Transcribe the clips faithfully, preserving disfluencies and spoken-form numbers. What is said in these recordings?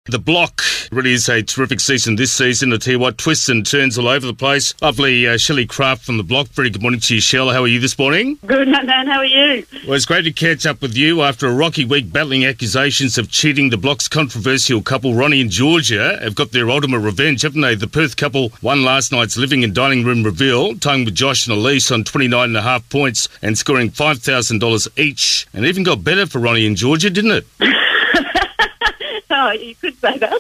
The block really is a terrific season this season. I tell you what, twists and turns all over the place. Lovely uh, Shelley Craft from the block. Very good morning to you, Shell. How are you this morning? Good, Dan. How are you? Well, it's great to catch up with you after a rocky week battling accusations of cheating. The block's controversial couple, Ronnie and Georgia, have got their ultimate revenge, haven't they? The Perth couple won last night's living and dining room reveal, tying with Josh and Elise on twenty-nine and a half points and scoring five thousand dollars each. And it even got better for Ronnie and Georgia, didn't it? Oh, you could say that.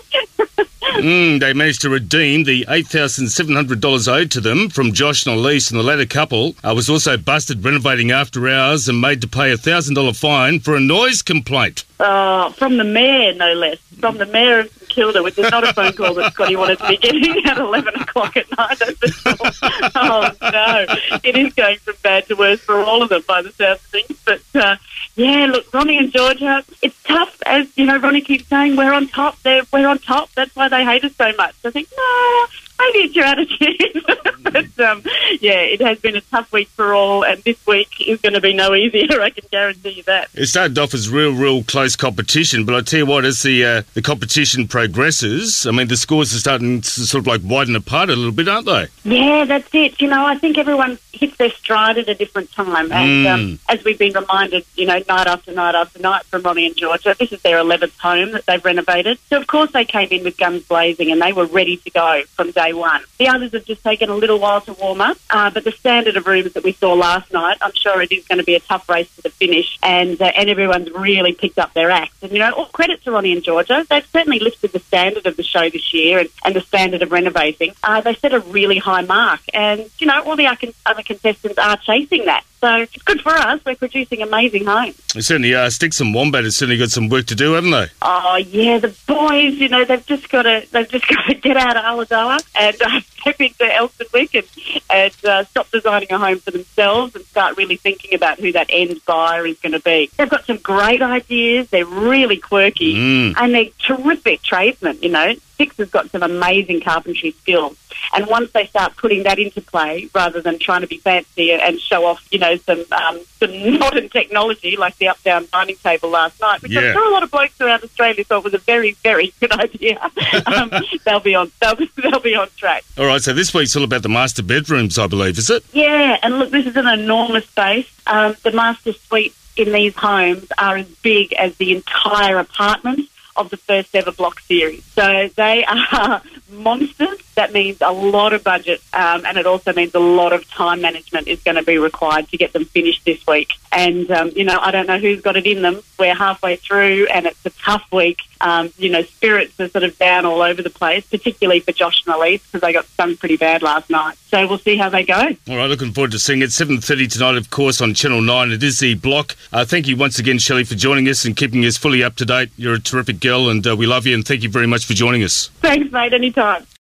mm, they managed to redeem the eight thousand seven hundred dollars owed to them from Josh and Elise, and the latter couple uh, was also busted renovating after hours and made to pay a one thousand dollars fine for a noise complaint. Uh, from the mayor, no less. From the mayor of St Kilda, which is not a phone call that Scotty wanted to be getting at eleven o'clock at night. That's for sure. Oh, no. It is going from bad to worse for all of them by the sound of things. But, uh, yeah, look, Ronnie and Georgia, it's tough. As, you know, Ronnie keeps saying, we're on top. They're, we're on top. That's why they hate us so much. I think, no, maybe it's your attitude. But, um, yeah, it has been a tough week for all, and this week is going to be no easier, I can guarantee you that. It started off as real, real close competition, but I tell you what, as the uh, the competition progresses, I mean, the scores are starting to sort of like widen apart a little bit, aren't they? Yeah, that's it. You know, I think everyone hits their stride at a different time, and mm. um, as we've been reminded, you know, night after night after night from Ronnie and Georgia, this is their eleventh home that they've renovated. So, of course, they came in with guns blazing, and they were ready to go from day one. The others have just taken a little while to warm up, uh, but the standard of rooms that we saw last night, I'm sure it is going to be a tough race to the finish, and uh, and everyone's really picked up their act. And, you know, all credit to Ronnie and Georgia. They've certainly lifted the standard of the show this year and, and the standard of renovating. Uh, they set a really high mark, and, you know, all the other contestants are chasing that. So it's good for us. We're producing amazing homes. They certainly are. Sticks and Wombat has certainly got some work to do, haven't they? Oh, yeah. The boys, you know, they've just got to they've just got to get out of Ulladulla and uh, step into Elsternwick and, and uh, stop designing a home for themselves and start really thinking about who that end buyer is going to be. They've got some great ideas. They're really quirky mm. and they're terrific tradesmen, you know. Six has got some amazing carpentry skills. And once they start putting that into play, rather than trying to be fancy and show off, you know, some um, some modern technology like the up-down dining table last night, which yeah. I'm sure a lot of blokes around Australia thought was a very, very good idea. um, they'll be on they'll, they'll be on track. All right, so this week's all about the master bedrooms, I believe, is it? Yeah, and look, this is an enormous space. Um, the master suites in these homes are as big as the entire apartment of the first ever block series. So they are monsters. That means a lot of budget, um, and it also means a lot of time management is going to be required to get them finished this week. And, um, you know, I don't know who's got it in them. We're halfway through, and it's a tough week. Um, you know, spirits are sort of down all over the place, particularly for Josh and Elise, because they got stung pretty bad last night. So we'll see how they go. All right, looking forward to seeing it. seven thirty tonight, of course, on Channel nine. It is the block. Uh, thank you once again, Shelley, for joining us and keeping us fully up to date. You're a terrific girl, and uh, we love you, and thank you very much for joining us. Thanks, mate. Anytime.